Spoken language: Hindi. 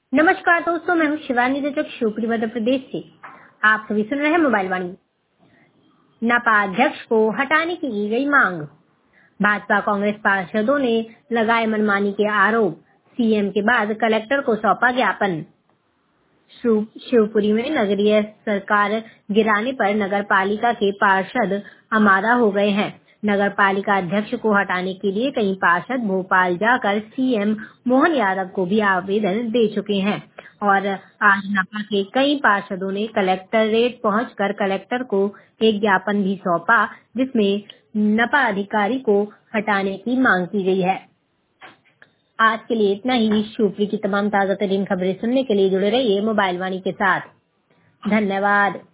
नमस्कार दोस्तों, मैं हूँ शिवानी दीक्षित शिवपुरी मध्य प्रदेश से। आप सभी सुन रहे हैं मोबाइल वाणी। नपा अध्यक्ष को हटाने की गई मांग। भाजपा कांग्रेस पार्षदों ने लगाए मनमानी के आरोप। सीएम के बाद कलेक्टर को सौंपा ज्ञापन। शिवपुरी में नगरीय सरकार गिराने पर नगर पालिका के पार्षद आमादा हो गए हैं। नगर पालिका अध्यक्ष को हटाने के लिए कई पार्षद भोपाल जाकर सीएम मोहन यादव को भी आवेदन दे चुके हैं और आज नपा के कई पार्षदों ने कलेक्टरेट पहुंचकर कलेक्टर को एक ज्ञापन भी सौंपा, जिसमें नपा अधिकारी को हटाने की मांग की गई है। आज के लिए इतना ही। शिवपुरी की तमाम ताजा तरीन खबरें सुनने के लिए जुड़े रहिए मोबाइल वाणी के साथ। धन्यवाद।